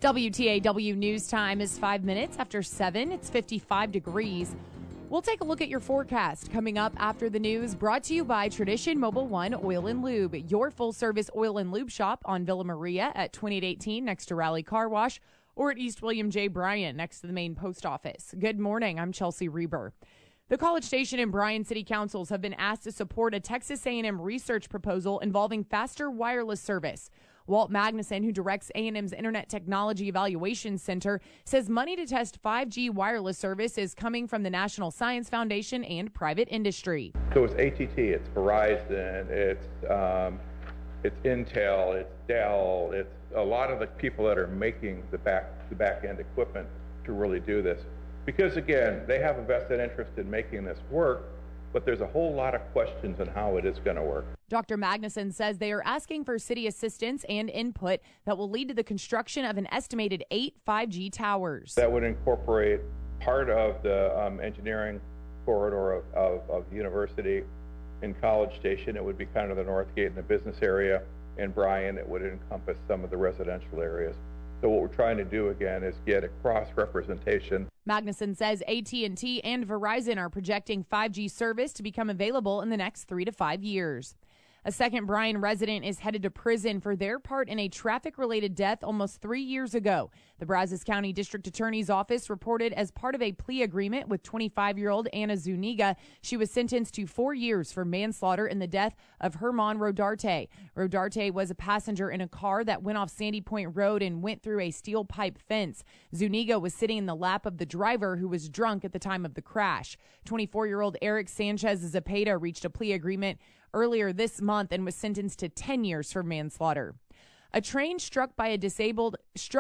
WTAW News Time is 5 minutes after 7. It's 55 degrees. We'll take a look at your forecast coming up after the news, brought to you by Tradition Mobile One Oil and Lube, your full-service oil and lube shop on Villa Maria at 2818 next to Raleigh Car Wash, or at East William J. Bryan next to the main post office. Good morning. I'm Chelsea Reber. The College Station and Bryan City Councils have been asked to support a Texas A&M research proposal involving faster wireless service. Walt Magnuson, who directs A&M's Internet Technology Evaluation Center, says money to test 5G wireless service is coming from the National Science Foundation and private industry. So it's AT&T, it's Verizon, it's Intel, it's Dell, it's a lot of the people that are making the back end equipment to really do this. Because again, they have a vested interest in making this work, but there's a whole lot of questions on how it is going to work. Dr. Magnuson says they are asking for city assistance and input that will lead to the construction of an estimated 8 5G towers. That would incorporate part of the engineering corridor of the university. In College Station, it would be kind of the north gate in the business area. In Bryan, it would encompass some of the residential areas. So what we're trying to do, again, is get a cross-representation. Magnuson says AT&T and Verizon are projecting 5G service to become available in the next 3 to 5 years. A second Bryan resident is headed to prison for their part in a traffic-related death almost 3 years ago. The Brazos County District Attorney's Office reported as part of a plea agreement with 25-year-old Anna Zuniga, she was sentenced to 4 years for manslaughter in the death of Herman Rodarte. Rodarte was a passenger in a car that went off Sandy Point Road and went through a steel pipe fence. Zuniga was sitting in the lap of the driver, who was drunk at the time of the crash. 24-year-old Eric Sanchez Zepeda reached a plea agreement earlier this month and was sentenced to 10 years for manslaughter. A train struck a disabled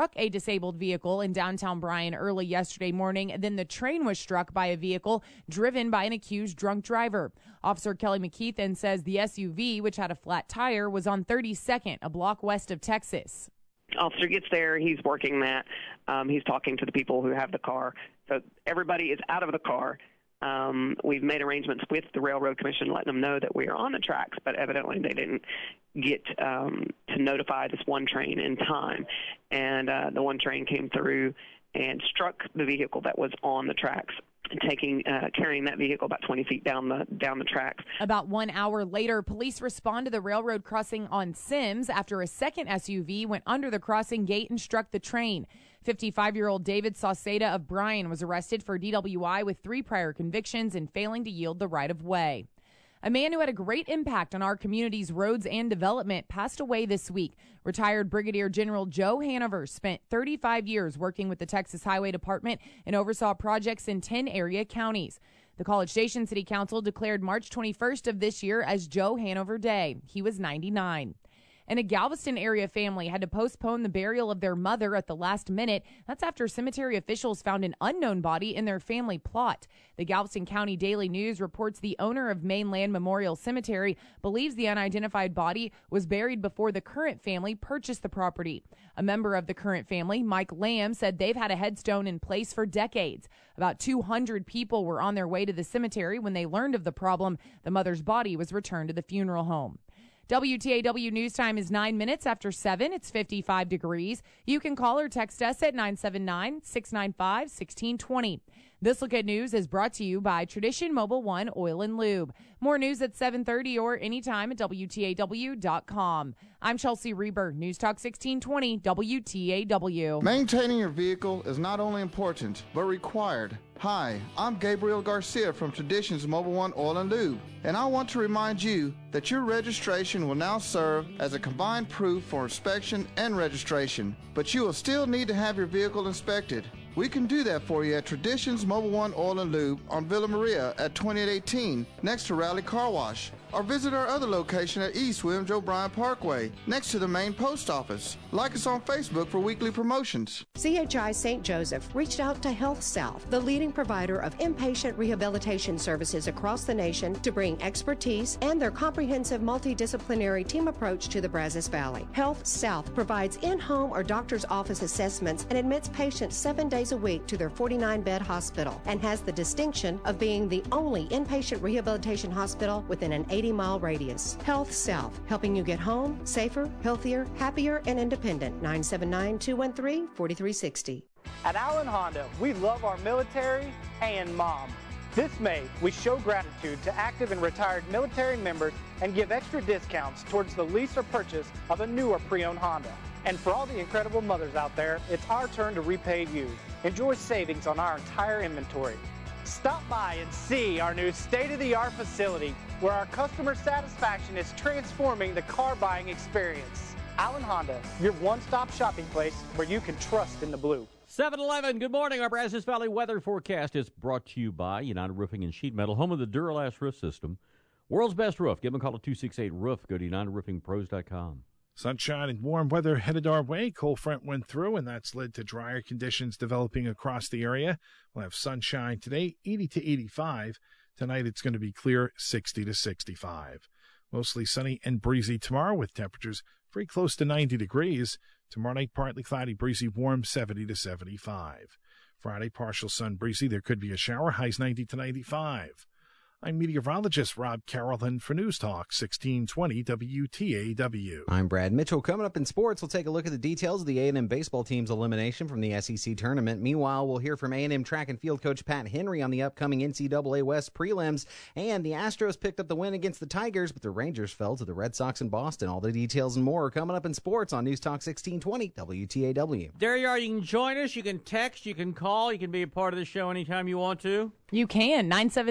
vehicle in downtown Bryan early yesterday morning. Then the train was struck by a vehicle driven by an accused drunk driver. Officer Kelly McKeithen says the SUV, which had a flat tire, was on 32nd, a block west of Texas. Officer gets there. He's working that. He's talking to the people who have the car. So everybody is out of the car. We've made arrangements with the Railroad Commission, letting them know that we are on the tracks, but evidently they didn't get to notify this one train in time. And the one train came through and struck the vehicle that was on the tracks, carrying that vehicle about 20 feet down the tracks. About 1 hour later, police respond to the railroad crossing on Sims after a second SUV went under the crossing gate and struck the train. 55-year-old David Sauceda of Bryan was arrested for DWI with 3 prior convictions and failing to yield the right-of-way. A man who had a great impact on our community's roads and development passed away this week. Retired Brigadier General Joe Hanover spent 35 years working with the Texas Highway Department and oversaw projects in 10 area counties. The College Station City Council declared March 21st of this year as Joe Hanover Day. He was 99. And a Galveston area family had to postpone the burial of their mother at the last minute. That's after cemetery officials found an unknown body in their family plot. The Galveston County Daily News reports the owner of Mainland Memorial Cemetery believes the unidentified body was buried before the current family purchased the property. A member of the current family, Mike Lamb, said they've had a headstone in place for decades. About 200 people were on their way to the cemetery when they learned of the problem. The mother's body was returned to the funeral home. WTAW News Time is 9 minutes after 7. It's 55 degrees. You can call or text us at 979-695-1620. This Look at News is brought to you by Tradition Mobile One Oil and Lube. More news at 7:30 or anytime at WTAW.com. I'm Chelsea Reber, News Talk 1620, WTAW. Maintaining your vehicle is not only important, but required. Hi, I'm Gabriel Garcia from Traditions Mobile One Oil and Lube, and I want to remind you that your registration will now serve as a combined proof for inspection and registration, but you will still need to have your vehicle inspected. We can do that for you at Traditions Mobile One Oil and Lube on Villa Maria at 2818 next to Raleigh Car Wash, or visit our other location at East William J. Bryan Parkway next to the main post office. Like us on Facebook for weekly promotions. CHI St. Joseph reached out to Health South, the leading provider of inpatient rehabilitation services across the nation, to bring expertise and their comprehensive multidisciplinary team approach to the Brazos Valley. Health South provides in-home or doctor's office assessments and admits patients 7 days a week to their 49-bed hospital, and has the distinction of being the only inpatient rehabilitation hospital within an 80 80-mile radius. Health South, helping you get home safer, healthier, happier, and independent. 979-213-4360. At Allen Honda, we love our military and moms. This May, we show gratitude to active and retired military members and give extra discounts towards the lease or purchase of a newer pre-owned Honda. And for all the incredible mothers out there, it's our turn to repay you. Enjoy savings on our entire inventory. Stop by and see our new state-of-the-art facility where our customer satisfaction is transforming the car buying experience. Allen Honda, your one-stop shopping place where you can trust in the blue. 7-Eleven, good morning. Our Brazos Valley weather forecast is brought to you by United Roofing and Sheet Metal, home of the Duralast roof system. World's best roof. Give them a call at 268-ROOF. Go to UnitedRoofingPros.com. Sunshine and warm weather headed our way. Cold front went through, and that's led to drier conditions developing across the area. We'll have sunshine today, 80 to 85. Tonight it's going to be clear, 60 to 65. Mostly sunny and breezy tomorrow with temperatures very close to 90 degrees. Tomorrow night, partly cloudy, breezy, warm, 70 to 75. Friday, partial sun, breezy. There could be a shower, highs 90 to 95. I'm meteorologist Rob Carrollton for News Talk 1620 WTAW. I'm Brad Mitchell. Coming up in sports, we'll take a look at the details of the A&M baseball team's elimination from the SEC tournament. Meanwhile, we'll hear from A&M track and field coach Pat Henry on the upcoming NCAA West prelims. And the Astros picked up the win against the Tigers, but the Rangers fell to the Red Sox in Boston. All the details and more are coming up in sports on News Talk 1620 WTAW. There you are. You can join us. You can text. You can call. You can be a part of the show anytime you want to. You can.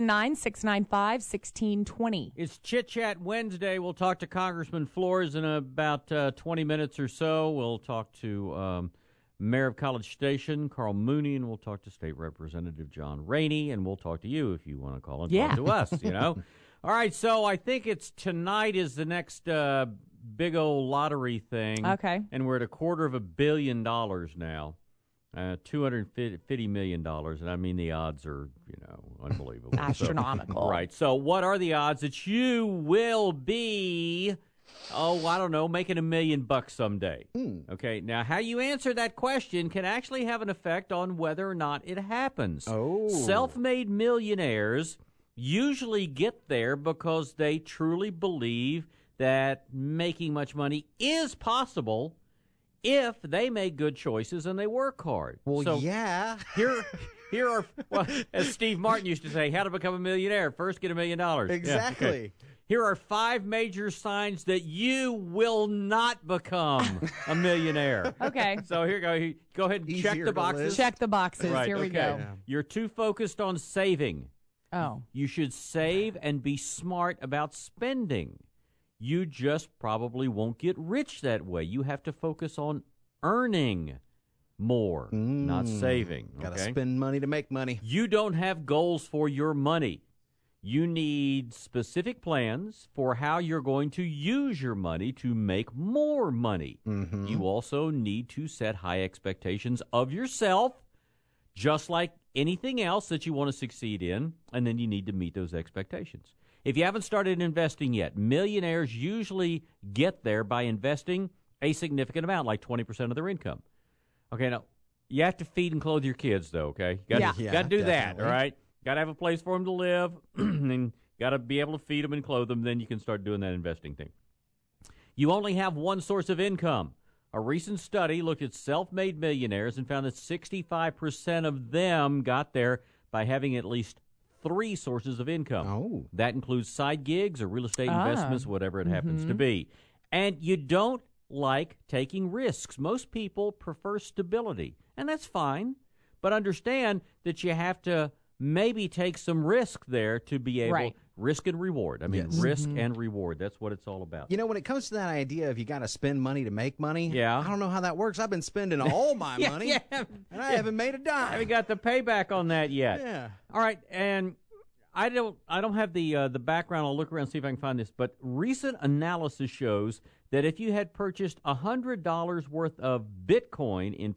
979-695-1620. It's Chit Chat Wednesday. We'll talk to Congressman Flores in about 20 minutes or so. We'll talk to Mayor of College Station, Carl Mooney, and we'll talk to State Representative John Rainey, and we'll talk to you if you want to call and talk to us, you know. All right, so I think it's tonight is the next big old lottery thing. Okay. And we're at $250 million now. $250 million, and I mean the odds are, unbelievable. Astronomical. So, right. So what are the odds that you will be, I don't know, making $1 million someday? Okay. Now, how you answer that question can actually have an effect on whether or not it happens. Self-made millionaires usually get there because they truly believe that making much money is possible if they make good choices and they work hard. Well, so yeah. Here are, as Steve Martin used to say, how to become a millionaire. First, get $1 million. Exactly. Yeah, okay. Here are 5 major signs that you will not become a millionaire. Okay. So here you go. Go ahead and check the boxes. Check the boxes. Right, here we go. Yeah. You're too focused on saving. Oh. You should save and be smart about spending. You just probably won't get rich that way. You have to focus on earning more, not saving. Got to spend money to make money. You don't have goals for your money. You need specific plans for how you're going to use your money to make more money. You also need to set high expectations of yourself, just like anything else that you want to succeed in, and then you need to meet those expectations. If you haven't started investing yet, millionaires usually get there by investing a significant amount, like 20% of their income. Okay, now, you have to feed and clothe your kids, though, okay? You got to do that, all right? Got to have a place for them to live, and got to be able to feed them and clothe them, then you can start doing that investing thing. You only have one source of income. A recent study looked at self-made millionaires and found that 65% of them got there by having at least 3 sources of income. That includes side gigs or real estate investments, whatever it happens to be. And you don't like taking risks. Most people prefer stability, and that's fine. But understand that you have to maybe take some risk there to be able risk and reward. I mean, risk and reward. That's what it's all about. You know, when it comes to that idea of you got to spend money to make money, I don't know how that works. I've been spending all my money, and I haven't made a dime. I haven't got the payback on that yet. Yeah. All right, and I don't have the background. I'll look around and see if I can find this. But recent analysis shows that if you had purchased $100 worth of Bitcoin in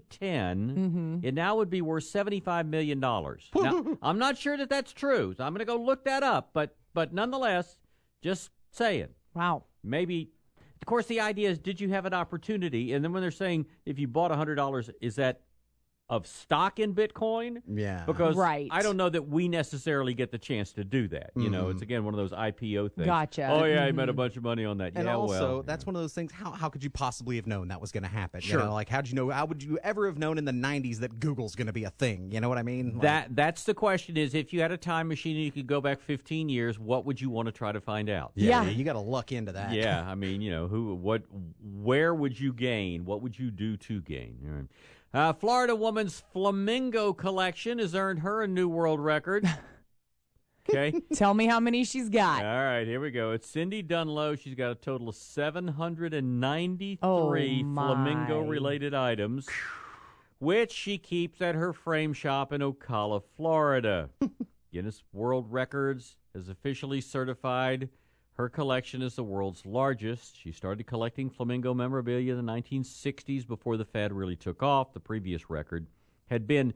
2010, it now would be worth $75 million. Now, I'm not sure that that's true, so I'm going to go look that up. But nonetheless, just saying. Wow. Maybe, of course, the idea is, did you have an opportunity? And then when they're saying if you bought $100, is that of stock in Bitcoin. Yeah. Because Right. I don't know that we necessarily get the chance to do that. You know, it's again one of those IPO things. Gotcha. Oh, yeah, I made a bunch of money on that. And yeah, also, well. that's one of those things. How could you possibly have known that was going to happen? Sure. You know, like, how would you ever have known in the 90s that Google's going to be a thing? You know what I mean? Like, That's the question is, if you had a time machine and you could go back 15 years, what would you want to try to find out? Yeah. You got to luck into that. Yeah, I mean, you know, where would you gain? What would you do to gain? All right. Florida woman's flamingo collection has earned her a new world record. Okay. Tell me how many she's got. All right, here we go. It's Cindy Dunlow. She's got a total of 793 Oh, my. flamingo-related items, which she keeps at her frame shop in Ocala, Florida. Guinness World Records has officially certified her collection is the world's largest. She started collecting flamingo memorabilia in the 1960s before the fad really took off. The previous record had been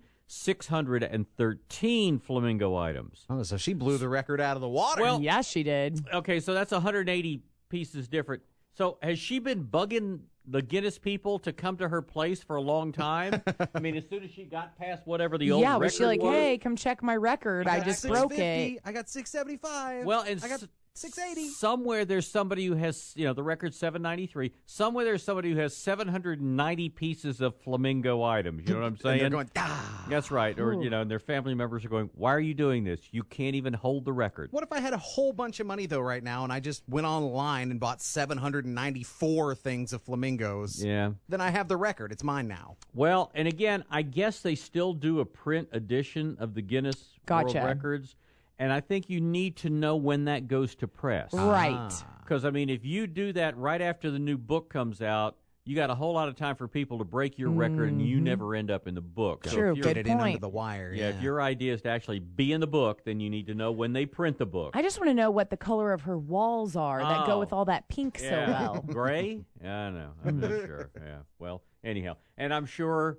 613 flamingo items. Oh, so she blew the record out of the water. Well, Yes, she did. Okay, so that's 180 pieces different. So has she been bugging the Guinness people to come to her place for a long time? I mean, as soon as she got past whatever the old Yeah, record was she like, was. hey, come check my record. I got just broke 650, it. I got 675. Well, and I got 680. somewhere there's somebody who has, you know, the record's 793. Somewhere there's somebody who has 790 pieces of flamingo items. You know what I'm saying? And they're going, ah. That's right. Or, you know, and their family members are going, why are you doing this? You can't even hold the record. What if I had a whole bunch of money, though, right now, and I just went online and bought 794 things of flamingos? Yeah. Then I have the record. It's mine now. Well, and again, I guess they still do a print edition of the Guinness World Gotcha. Records. And I think you need to know when that goes to press. Right. Because, I mean, if you do that right after the new book comes out, you got a whole lot of time for people to break your record, and you never end up in the book. So True, if you're- Get Good it in under point. the wire. Yeah, if your idea is to actually be in the book, then you need to know when they print the book. I just want to know what the color of her walls are that go Oh. with all that pink so well. Gray? Yeah, I know. I'm not sure. Yeah. Well, anyhow. And I'm sure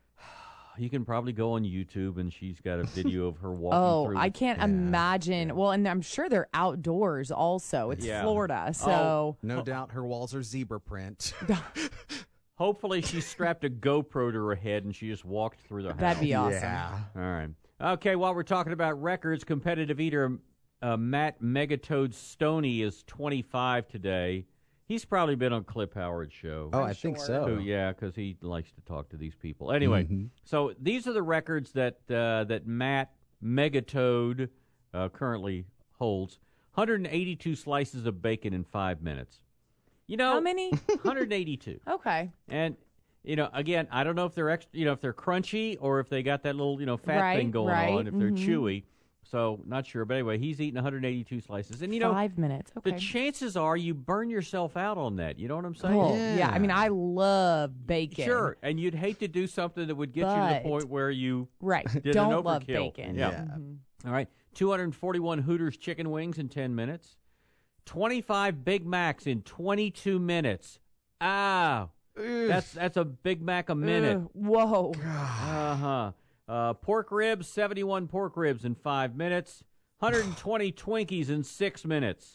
you can probably go on YouTube, and she's got a video of her walking Oh, through. I can't imagine. Well, and I'm sure they're outdoors also. It's Yeah. Florida, so No doubt her walls are zebra print. Hopefully she strapped a GoPro to her head, and she just walked through the house. that'd be awesome. Yeah. All right. Okay, while we're talking about records, competitive eater Matt Megatoad Stoney is 25 today. He's probably been on Clip Howard's show. Oh, I think so. Who, yeah, because he likes to talk to these people. Anyway, so these are the records that that Matt Megatoad currently holds. 182 slices of bacon in 5 minutes. You know, How many? 182. Okay. And you know, again, I don't know if they're extra, you know, if they're crunchy or if they got that little, you know, fat Right, thing going right, on, if they're chewy. So, not sure. But anyway, he's eating 182 slices. And, you know, 5 minutes. Okay. the chances are you burn yourself out on that. You know what I'm saying? Cool. Yeah. I mean, I love bacon. Sure. And you'd hate to do something that would get you to the But- point where you Right. did Don't an love overkill. bacon. Yeah. Yeah. All right. 241 Hooters chicken wings in 10 minutes. 25 Big Macs in 22 minutes. Ah. That's a Big Mac a minute. Whoa. Uh-huh. Pork ribs, 71 pork ribs in 5 minutes. 120 Twinkies in 6 minutes.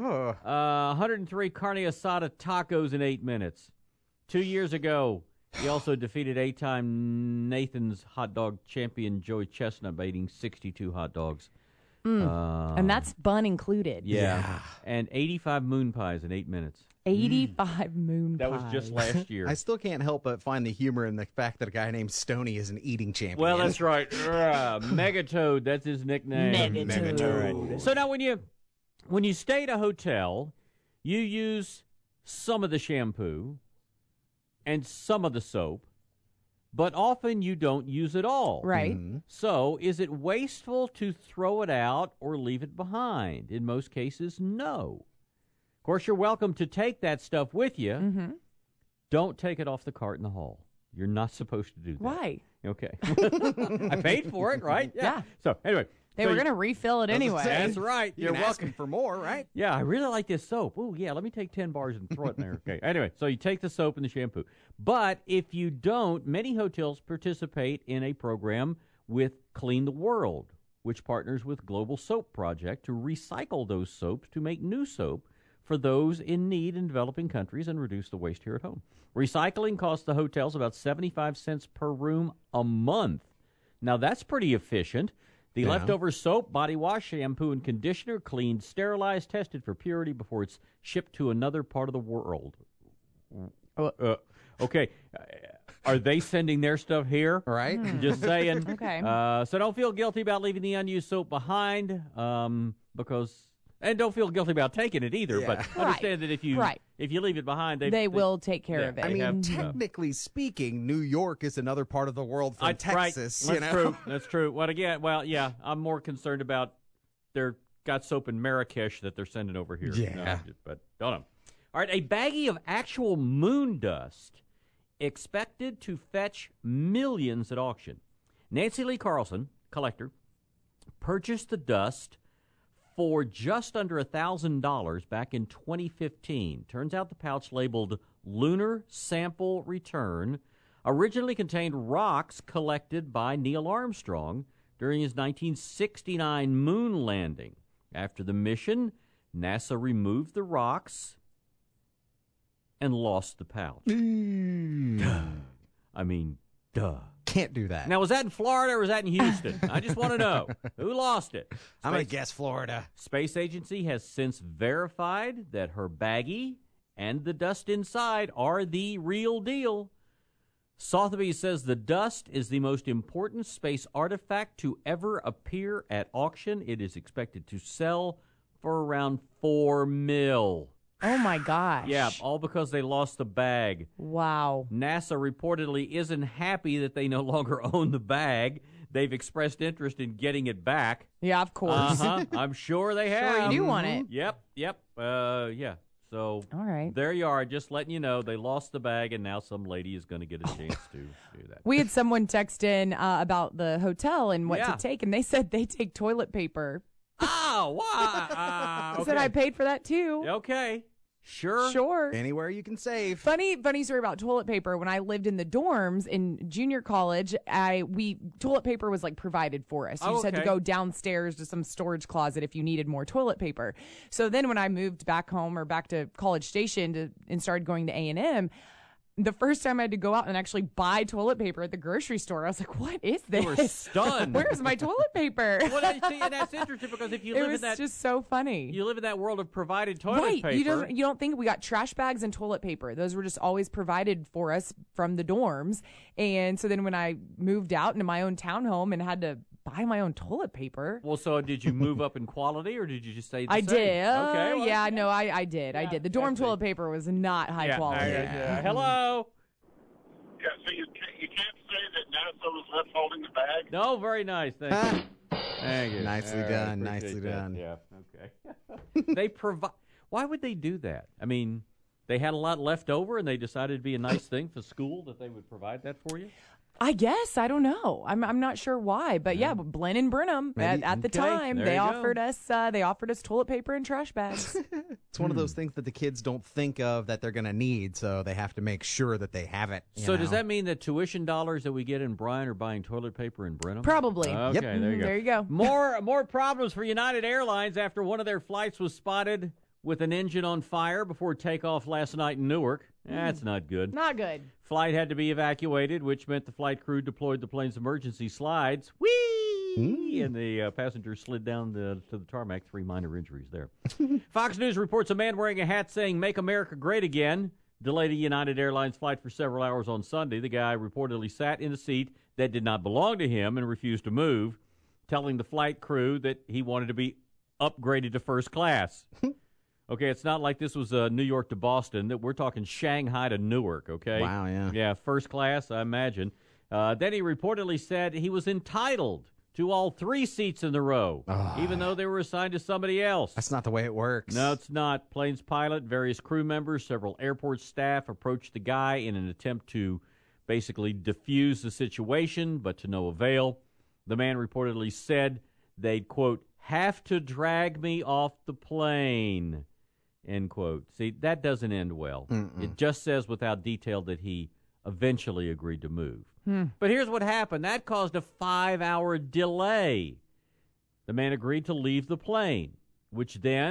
103 carne asada tacos in 8 minutes. 2 years ago, he also defeated 8-time Nathan's hot dog champion Joey Chestnut by eating 62 hot dogs. And that's bun included. Yeah. And 85 moon pies in 8 minutes. 85 moon That was just last year. I still can't help but find the humor in the fact that a guy named Stoney is an eating champion. Well, that's right. Megatoad, that's his nickname. Megatoad. All right. So now when you stay at a hotel, you use some of the shampoo and some of the soap, but often you don't use it all. Right. So is it wasteful to throw it out or leave it behind? In most cases, no. Of course, you're welcome to take that stuff with you. Don't take it off the cart in the hall. You're not supposed to do that. Why? Okay. I paid for it, right? Yeah. So, anyway. They were going to refill it anyway. That's right. You're welcome for more, right? Yeah, I really like this soap. Oh, yeah, let me take 10 bars and throw it in there. Okay. Anyway, so you take the soap and the shampoo. But if you don't, many hotels participate in a program with Clean the World, which partners with Global Soap Project to recycle those soaps to make new soap for those in need in developing countries and reduce the waste here at home. Recycling costs the hotels about 75 cents per room a month. Now, that's pretty efficient. The leftover soap, body wash, shampoo, and conditioner cleaned, sterilized, tested for purity before it's shipped to another part of the world. Okay. Are they sending their stuff here? Right. Just saying. Okay. So don't feel guilty about leaving the unused soap behind and don't feel guilty about taking it either. Yeah. But understand that if you leave it behind, they will take care of it. I mean, technically speaking, New York is another part of the world from Texas. Right. You know? True. That's true. I'm more concerned about they're got soap in Marrakesh that they're sending over here. Yeah. No, but don't know. All right, a baggie of actual moon dust expected to fetch millions at auction. Nancy Lee Carlson, collector, purchased the dust for just under $1,000 back in 2015. Turns out the pouch labeled Lunar Sample Return originally contained rocks collected by Neil Armstrong during his 1969 moon landing. After the mission, NASA removed the rocks and lost the pouch. Duh. I mean, duh. Can't do that. Now, was that in Florida or was that in Houston? I just want to know. Who lost it? I'm going to guess Florida. Space Agency has since verified that her baggie and the dust inside are the real deal. Sotheby's says the dust is the most important space artifact to ever appear at auction. It is expected to sell for around $4 million. Oh, my gosh. Yeah, all because they lost the bag. Wow. NASA reportedly isn't happy that they no longer own the bag. They've expressed interest in getting it back. Yeah, of course. I'm sure they have. Sure you do want it. Yep. Yeah. So all right. There you are. Just letting you know they lost the bag, and now some lady is going to get a chance to do that. We had someone text in about the hotel and what to take, and they said they take toilet paper. Oh, wow. I said I paid for that, too. Okay. Sure. Anywhere you can save. Funny story about toilet paper. When I lived in the dorms in junior college, toilet paper was like provided for us. You just had to go downstairs to some storage closet if you needed more toilet paper. So then when I moved back home or back to College Station and started going to A&M, the first time I had to go out and actually buy toilet paper at the grocery store, I was like, what is this? You were stunned. Where's my toilet paper? Well, and that's interesting because if you live in that... It was just so funny. You live in that world of provided toilet paper. You don't think we got trash bags and toilet paper. Those were just always provided for us from the dorms. And so then when I moved out into my own townhome and had to buy my own toilet paper. Well, so did you move up in quality or did you just stay the same? I did. Okay. Well, I did. I did. The dorm toilet paper was not high quality. Hello. Yeah, so you can't say that NASA was left holding the bag? No, very nice. Thank you. Thank you. Nicely done. Nicely done. Yeah, okay. Why would they do that? I mean, they had a lot left over and they decided it'd be a nice thing for school that they would provide that for you? I guess. I don't know. I'm not sure why, but but Blen and Brenham at the time they offered us toilet paper and trash bags. It's one of those things that the kids don't think of that they're going to need, so they have to make sure that they have it. So does that mean that tuition dollars that we get in Bryan are buying toilet paper in Brenham? Probably. Okay, there you go. More problems for United Airlines after one of their flights was spotted with an engine on fire before takeoff last night in Newark. That's not good. Not good. Flight had to be evacuated, which meant the flight crew deployed the plane's emergency slides. Whee! And the passenger slid down to the tarmac. 3 minor injuries there. Fox News reports a man wearing a hat saying, "Make America Great Again," delayed a United Airlines flight for several hours on Sunday. The guy reportedly sat in a seat that did not belong to him and refused to move, telling the flight crew that he wanted to be upgraded to first class. Okay, it's not like this was New York to Boston. That we're talking Shanghai to Newark, okay? Wow, yeah. Yeah, first class, I imagine. Then he reportedly said he was entitled to all 3 seats in the row, even though they were assigned to somebody else. That's not the way it works. No, it's not. Plane's pilot, various crew members, several airport staff approached the guy in an attempt to basically defuse the situation, but to no avail. The man reportedly said they'd, quote, have to drag me off the plane, end quote. See, that doesn't end well. It just says without detail that he eventually agreed to move. But here's what happened. That caused a 5-hour delay. The man agreed to leave the plane, which then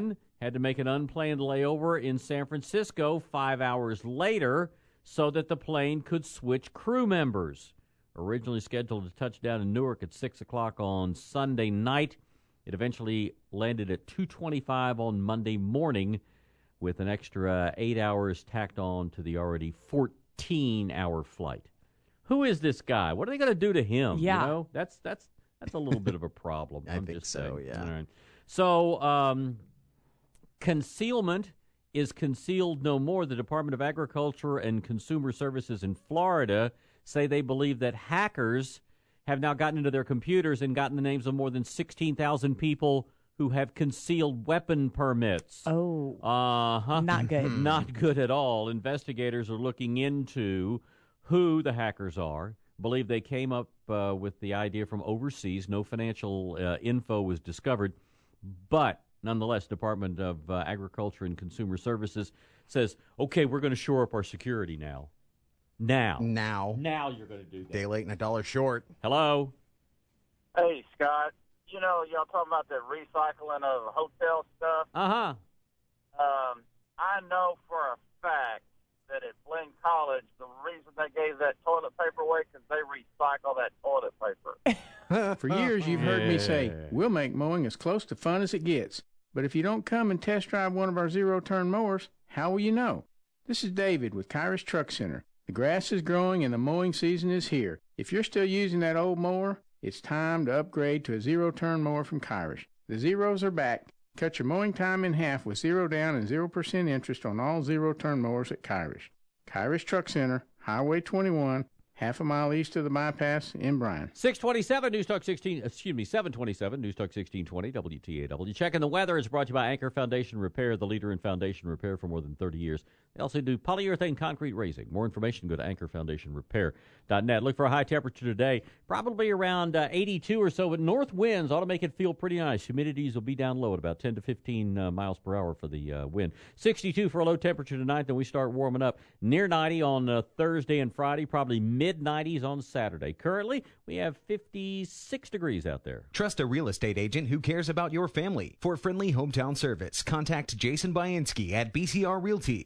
had to make an unplanned layover in San Francisco 5 hours later so that the plane could switch crew members. Originally scheduled to touch down in Newark at 6 o'clock on Sunday night, it eventually landed at 2:25 on Monday morning with an extra 8 hours tacked on to the already 14-hour flight. Who is this guy? What are they going to do to him? Yeah. You know, that's a little bit of a problem. I think so, saying. yeah. All right. So, concealment is concealed no more. The Department of Agriculture and Consumer Services in Florida say they believe that hackers have now gotten into their computers and gotten the names of more than 16,000 people who have concealed weapon permits. Oh. Not good. Not good at all. Investigators are looking into who the hackers are. Believe they came up with the idea from overseas. No financial info was discovered. But nonetheless, Department of Agriculture and Consumer Services says, okay, we're going to shore up our security now. Now you're going to do that. Day late and a dollar short. Hello? Hey, Scott. You know, y'all talking about the recycling of hotel stuff. Uh-huh. I know for a fact that at Blinn College, the reason they gave that toilet paper away because they recycle that toilet paper. For years, you've heard me say, we'll make mowing as close to fun as it gets. But if you don't come and test drive one of our zero-turn mowers, how will you know? This is David with Kyrus Truck Center. The grass is growing and the mowing season is here. If you're still using that old mower, it's time to upgrade to a zero-turn mower from Kyrus. The zeros are back. Cut your mowing time in half with 0 down and 0% interest on all zero-turn mowers at Kyrus. Kyrus Truck Center, Highway 21, half a mile east of the bypass in Bryan. 727 News Talk 1620 WTAW. Checking the weather is brought to you by Anchor Foundation Repair, the leader in foundation repair for more than 30 years. They also do polyurethane concrete raising. More information, go to anchorfoundationrepair.net. Look for a high temperature today, probably around 82 or so, but north winds ought to make it feel pretty nice. Humidities will be down low at about 10 to 15 miles per hour for the wind. 62 for a low temperature tonight, then we start warming up. Near 90 on Thursday and Friday, probably mid-90s on Saturday. Currently, we have 56 degrees out there. Trust a real estate agent who cares about your family. For friendly hometown service, contact Jason Bainski at BCR Realty,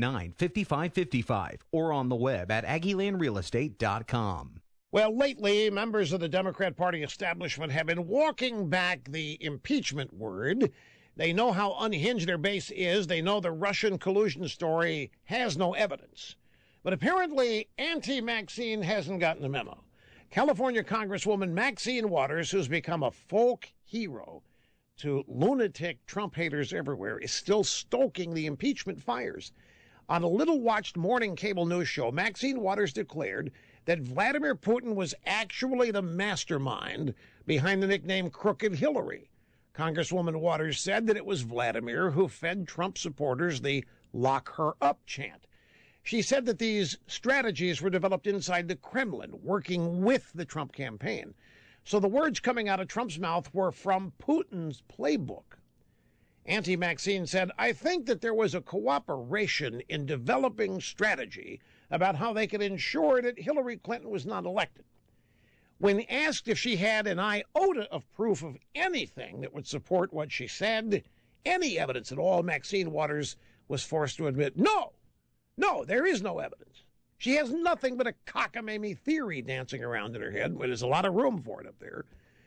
219-5555, or on the web at AggieLandRealEstate.com. Well, lately, members of the Democrat Party establishment have been walking back the impeachment word. They know how unhinged their base is. They know the Russian collusion story has no evidence. But apparently, Auntie Maxine hasn't gotten the memo. California Congresswoman Maxine Waters, who's become a folk hero to lunatic Trump haters everywhere, is still stoking the impeachment fires. On a little-watched morning cable news show, Maxine Waters declared that Vladimir Putin was actually the mastermind behind the nickname Crooked Hillary. Congresswoman Waters said that it was Vladimir who fed Trump supporters the "lock her up" chant. She said that these strategies were developed inside the Kremlin, working with the Trump campaign. So the words coming out of Trump's mouth were from Putin's playbook. Auntie Maxine said, I think that there was a cooperation in developing strategy about how they could ensure that Hillary Clinton was not elected. When asked if she had an iota of proof of anything that would support what she said, any evidence at all, Maxine Waters was forced to admit, no, there is no evidence. She has nothing but a cockamamie theory dancing around in her head, but there's a lot of room for it up there.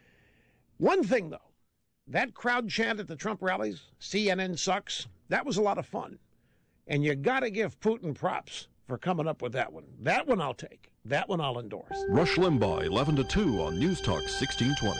One thing, though, that crowd chant at the Trump rallies, CNN sucks, that was a lot of fun. And you got to give Putin props for coming up with that one. That one I'll take. That one I'll endorse. Rush Limbaugh, 11 to 2 on News Talk 1620.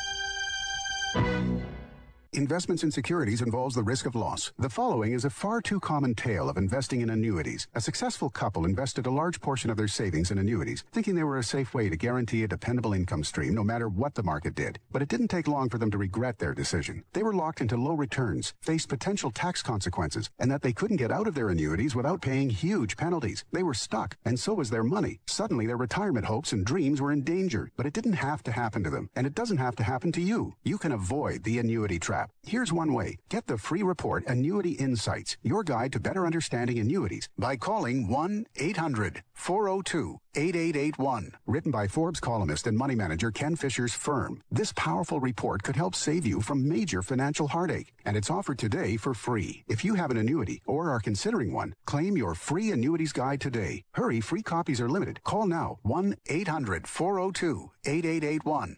Investments in securities involves the risk of loss. The following is a far too common tale of investing in annuities. A successful couple invested a large portion of their savings in annuities, thinking they were a safe way to guarantee a dependable income stream no matter what the market did. But it didn't take long for them to regret their decision. They were locked into low returns, faced potential tax consequences, and that they couldn't get out of their annuities without paying huge penalties. They were stuck, and so was their money. Suddenly, their retirement hopes and dreams were in danger. But it didn't have to happen to them, and it doesn't have to happen to you. You can avoid the annuity trap. app. Here's one way. Get the free report Annuity Insights, your guide to better understanding annuities, by calling 1-800-402-8881. Written by Forbes columnist and money manager Ken Fisher's firm. This powerful report could help save you from major financial heartache, and it's offered today for free. If you have an annuity or are considering one, claim your free annuities guide today. Hurry, free copies are limited. Call now, 1-800-402-8881.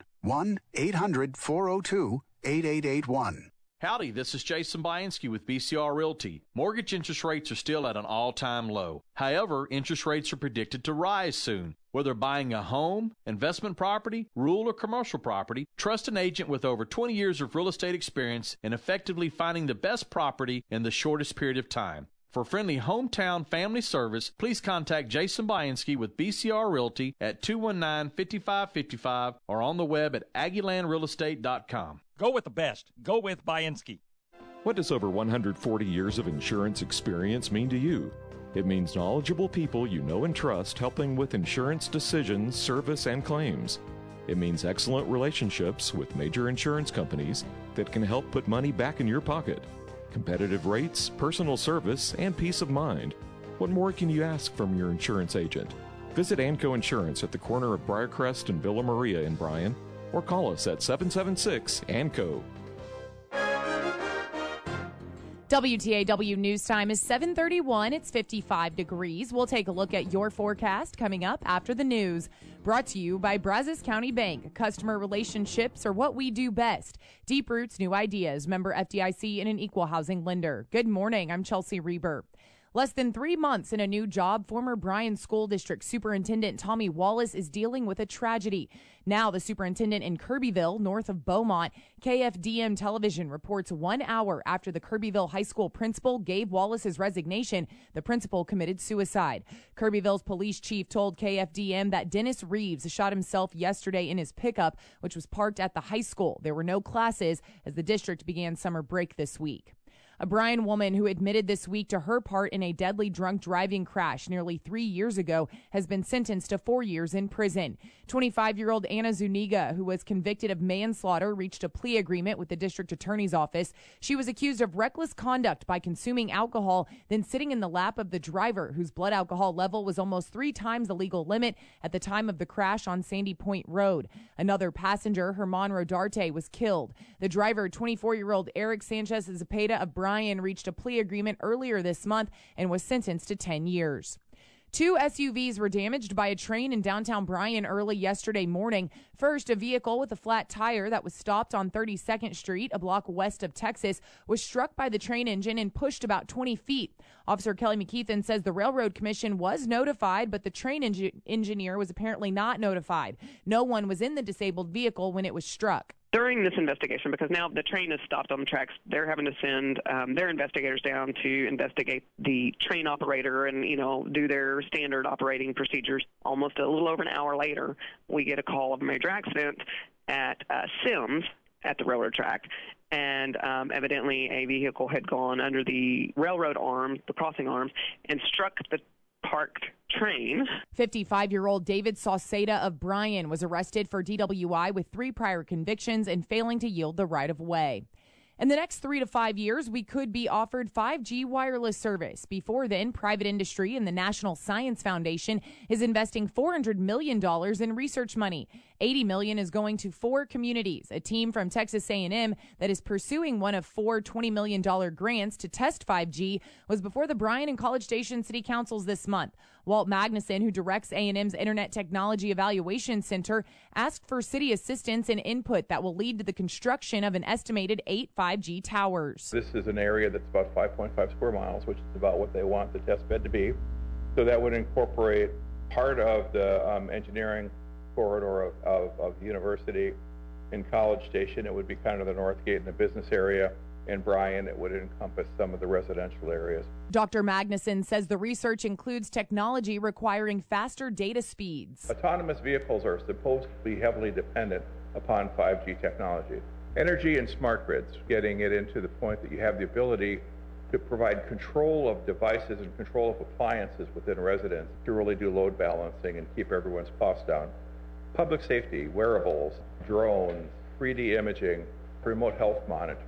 1-800-402-8881. Howdy, this is Jason Bianski with BCR Realty. Mortgage interest rates are still at an all-time low. However, interest rates are predicted to rise soon. Whether buying a home, investment property, rural or commercial property, trust an agent with over 20 years of real estate experience in effectively finding the best property in the shortest period of time. For friendly hometown family service, please contact Jason Bianski with BCR Realty at 219-5555 or on the web at AggieLandRealEstate.com. Go with the best. Go with Bianski. What does over 140 years of insurance experience mean to you? It means knowledgeable people you know and trust helping with insurance decisions, service, and claims. It means excellent relationships with major insurance companies that can help put money back in your pocket. Competitive rates, personal service, and peace of mind. What more can you ask from your insurance agent? Visit Anco Insurance at the corner of Briarcrest and Villa Maria in Bryan, or call us at 776-ANCO. WTAW News Time is 7:31. It's 55 degrees. We'll take a look at your forecast coming up after the news. Brought to you by Brazos County Bank. Customer relationships are what we do best. Deep Roots, new ideas. Member FDIC and an equal housing lender. Good morning. I'm Chelsea Reber. Less than 3 months in a new job, former Bryan School District Superintendent Tommy Wallace is dealing with a tragedy. Now the superintendent in Kirbyville, north of Beaumont, KFDM Television reports 1 hour after the Kirbyville High School principal gave Wallace his resignation, the principal committed suicide. Kirbyville's police chief told KFDM that Dennis Reeves shot himself yesterday in his pickup, which was parked at the high school. There were no classes as the district began summer break this week. A Bryan woman who admitted this week to her part in a deadly drunk driving crash nearly 3 years ago has been sentenced to 4 years in prison. 25-year-old Anna Zuniga, who was convicted of manslaughter, reached a plea agreement with the district attorney's office. She was accused of reckless conduct by consuming alcohol, then sitting in the lap of the driver, whose blood alcohol level was almost 3 times the legal limit at the time of the crash on Sandy Point Road. Another passenger, Herman Rodarte, was killed. The driver, 24-year-old Eric Sanchez Zepeda of Bryan, reached a plea agreement earlier this month and was sentenced to 10 years. 2 SUVs were damaged by a train in downtown Bryan early yesterday morning. First, a vehicle with a flat tire that was stopped on 32nd Street, a block west of Texas, was struck by the train engine and pushed about 20 feet. Officer Kelly McKeithen says the Railroad Commission was notified, but the train engineer was apparently not notified. No one was in the disabled vehicle when it was struck. During this investigation, because now the train is stopped on the tracks, they're having to send their investigators down to investigate the train operator and, do their standard operating procedures. Almost a little over an hour later, we get a call of a major accident at Sims at the railroad track. And evidently a vehicle had gone under the railroad arms, the crossing arms, and struck the parked train. 55-year-old David Sauceda of Bryan was arrested for DWI with 3 prior convictions and failing to yield the right-of-way. In the next 3 to 5 years, we could be offered 5G wireless service. Before then, private industry and the National Science Foundation is investing $400 million in research money. $80 million is going to 4 communities. A team from Texas A&M that is pursuing one of 4 $20 million grants to test 5G was before the Bryan and College Station City Councils this month. Walt Magnuson, who directs A&M's Internet Technology Evaluation Center, asked for city assistance and input that will lead to the construction of an estimated 8 5G towers. This is an area that's about 5.5 square miles, which is about what they want the test bed to be. So that would incorporate part of the engineering corridor of the university. In College Station, it would be kind of the north gate in the business area. In Bryan, it would encompass some of the residential areas. Dr. Magnuson says the research includes technology requiring faster data speeds. Autonomous vehicles are supposed to be heavily dependent upon 5G technology. Energy and smart grids, getting it into the point that you have the ability to provide control of devices and control of appliances within residents to really do load balancing and keep everyone's costs down. Public safety, wearables, drones, 3D imaging, remote health monitoring.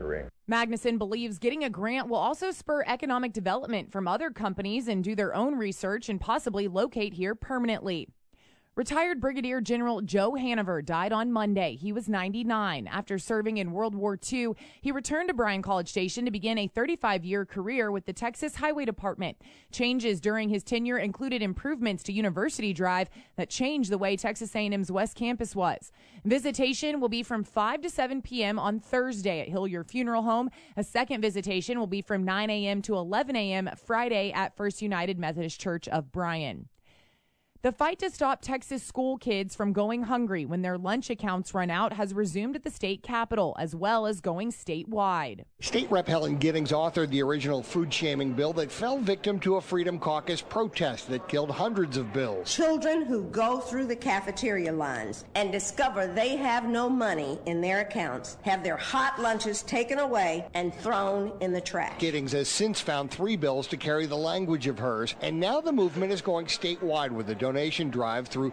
Magnuson believes getting a grant will also spur economic development from other companies and do their own research and possibly locate here permanently. Retired Brigadier General Joe Hanover died on Monday. He was 99. After serving in World War II, he returned to Bryan College Station to begin a 35-year career with the Texas Highway Department. Changes during his tenure included improvements to University Drive that changed the way Texas A&M's West Campus was. Visitation will be from 5 to 7 p.m. on Thursday at Hillier Funeral Home. A second visitation will be from 9 a.m. to 11 a.m. Friday at First United Methodist Church of Bryan. The fight to stop Texas school kids from going hungry when their lunch accounts run out has resumed at the state capitol, as well as going statewide. State Rep Helen Giddings authored the original food shaming bill that fell victim to a Freedom Caucus protest that killed hundreds of bills. Children who go through the cafeteria lines and discover they have no money in their accounts have their hot lunches taken away and thrown in the trash. Giddings has since found 3 bills to carry the language of hers, and now the movement is going statewide with a donation drive through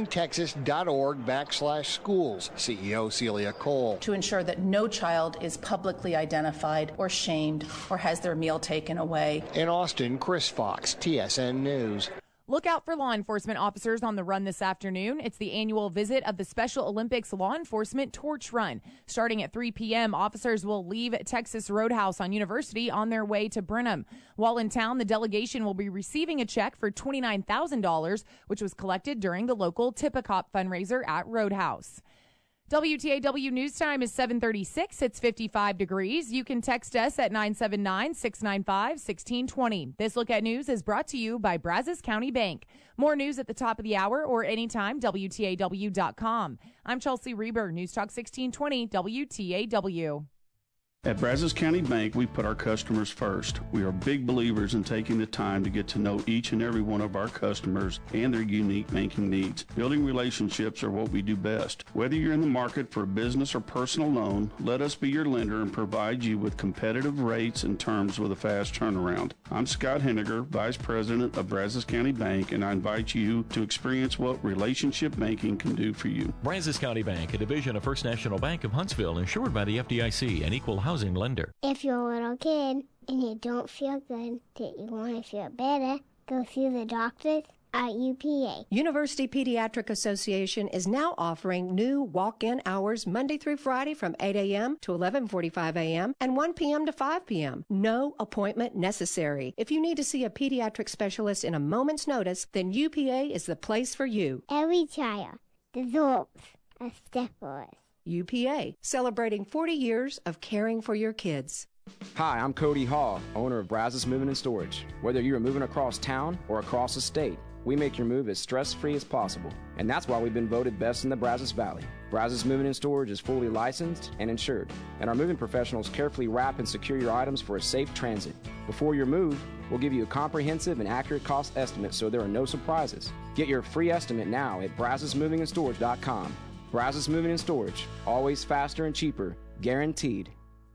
feedingtexas.org/schools. CEO Celia Cole. To ensure that no child is publicly identified or shamed or has their meal taken away. In Austin, Chris Fox, TSN News. Look out for law enforcement officers on the run this afternoon. It's the annual visit of the Special Olympics Law Enforcement Torch Run. Starting at 3 p.m., officers will leave Texas Roadhouse on University on their way to Brenham. While in town, the delegation will be receiving a check for $29,000, which was collected during the local Tip-A-Cop fundraiser at Roadhouse. WTAW News Time is 7:36. It's 55 degrees. You can text us at 979-695-1620. This Look at News is brought to you by Brazos County Bank. More news at the top of the hour or anytime, WTAW.com. I'm Chelsea Reber, News Talk 1620, WTAW. At Brazos County Bank, we put our customers first. We are big believers in taking the time to get to know each and every one of our customers and their unique banking needs. Building relationships are what we do best. Whether you're in the market for a business or personal loan, let us be your lender and provide you with competitive rates and terms with a fast turnaround. I'm Scott Henniger, Vice President of Brazos County Bank, and I invite you to experience what relationship banking can do for you. Brazos County Bank, a division of First National Bank of Huntsville, insured by the FDIC, an equal housing lender. If you're a little kid and you don't feel good, that you want to feel better, go see the doctors at UPA. University Pediatric Association is now offering new walk-in hours Monday through Friday from 8 a.m. to 11:45 a.m. and 1 p.m. to 5 p.m. No appointment necessary. If you need to see a pediatric specialist in a moment's notice, then UPA is the place for you. Every child deserves a specialist. UPA, celebrating 40 years of caring for your kids. Hi, I'm Cody Hall, owner of Brazos Moving and Storage. Whether you're moving across town or across the state, we make your move as stress-free as possible. And that's why we've been voted best in the Brazos Valley. Brazos Moving and Storage is fully licensed and insured, and our moving professionals carefully wrap and secure your items for a safe transit. Before your move, we'll give you a comprehensive and accurate cost estimate so there are no surprises. Get your free estimate now at BrazosMovingandStorage.com. Brazos Moving and Storage, always faster and cheaper, guaranteed.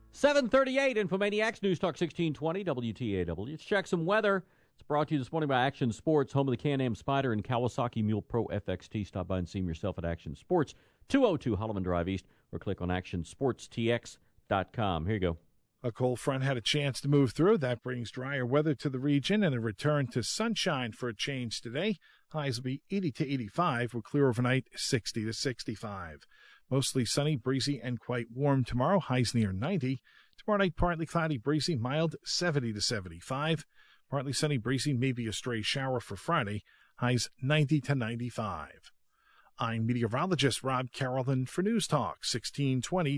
7:38, Infomaniacs, News Talk 1620, WTAW. Let's check some weather. It's brought to you this morning by Action Sports, home of the Can-Am Spyder and Kawasaki Mule Pro FXT. Stop by and see them yourself at Action Sports, 202 Holloman Drive East, or click on actionsportstx.com. Here you go. A cold front had a chance to move through. That brings drier weather to the region and a return to sunshine for a change today. Highs will be 80 to 85 with clear overnight 60 to 65. Mostly sunny, breezy, and quite warm tomorrow. Highs near 90. Tomorrow night, partly cloudy, breezy, mild 70 to 75. Partly sunny, breezy, maybe a stray shower for Friday. Highs 90 to 95. I'm meteorologist Rob Carrollton for News Talk 1620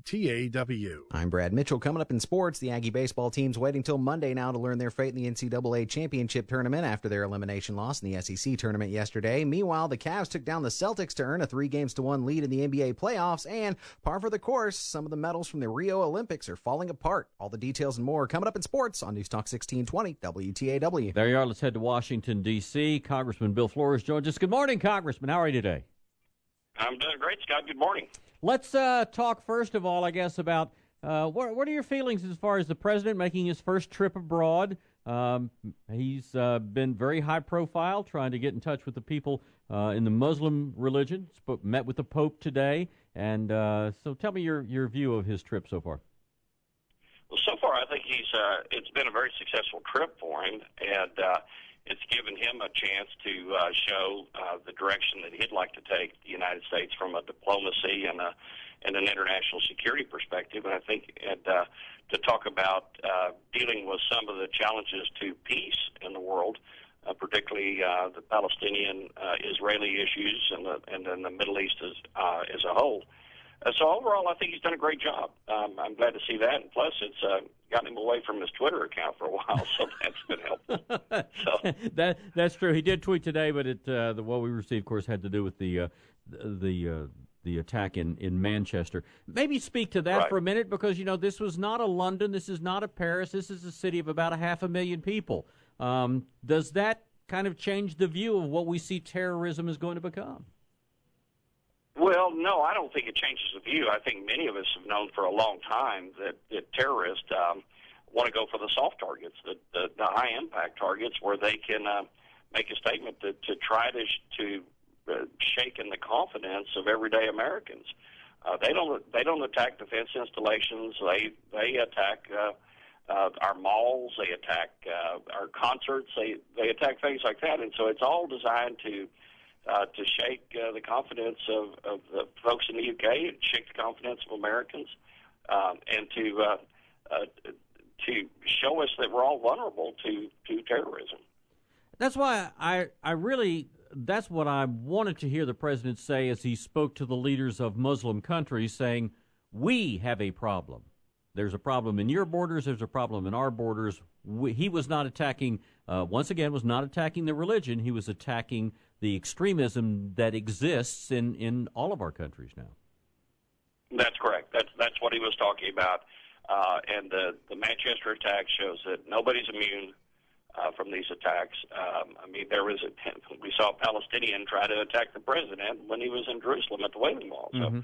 WTAW. I'm Brad Mitchell. Coming up in sports, the Aggie baseball team's waiting till Monday now to learn their fate in the NCAA championship tournament after their elimination loss in the SEC tournament yesterday. Meanwhile, the Cavs took down the Celtics to earn a 3-1 lead in the NBA playoffs, and par for the course, some of the medals from the Rio Olympics are falling apart. All the details and more coming up in sports on News Talk 1620 WTAW. There you are. Let's head to Washington, D.C. Congressman Bill Flores joins us. Good morning, Congressman. How are you today? I'm doing great, Scott. Good morning. Let's talk first of all, I guess, about what are your feelings as far as the president making his first trip abroad? He's been very high profile, trying to get in touch with the people in the Muslim religion. Met with the Pope today, and so tell me your view of his trip so far. Well, so far I think it's been a very successful trip for him, and it's given him a chance to show the direction that he'd like to take the United States from a diplomacy and an international security perspective. And I think to talk about dealing with some of the challenges to peace in the world, particularly the Palestinian-Israeli issues and then the Middle East as a whole. So overall, I think he's done a great job. I'm glad to see that. And plus, it's gotten him away from his Twitter account for a while, so that's been helpful. So. That's true. He did tweet today, but what we received, of course, had to do with the attack in Manchester. Maybe speak to that for a minute, because, this was not a London, this is not a Paris, this is a city of about 500,000 people. Does that kind of change the view of what we see terrorism is going to become? Well, no, I don't think it changes the view. I think many of us have known for a long time that terrorists want to go for the soft targets, the high-impact targets, where they can make a statement to try to shake in the confidence of everyday Americans. They don't attack defense installations. They attack our malls. They attack our concerts. They attack things like that, and so it's all designed to shake the confidence of the folks in the UK, and shake the confidence of Americans, and to show us that we're all vulnerable to terrorism. That's why that's what I wanted to hear the president say as he spoke to the leaders of Muslim countries, saying, we have a problem. There's a problem in your borders. There's a problem in our borders. He was not attacking, once again, was not attacking the religion. He was attacking the extremism that exists in all of our countries now. That's correct. That's what he was talking about. And the Manchester attack shows that nobody's immune from these attacks. We saw a Palestinian try to attack the president when he was in Jerusalem at the Wailing Wall. So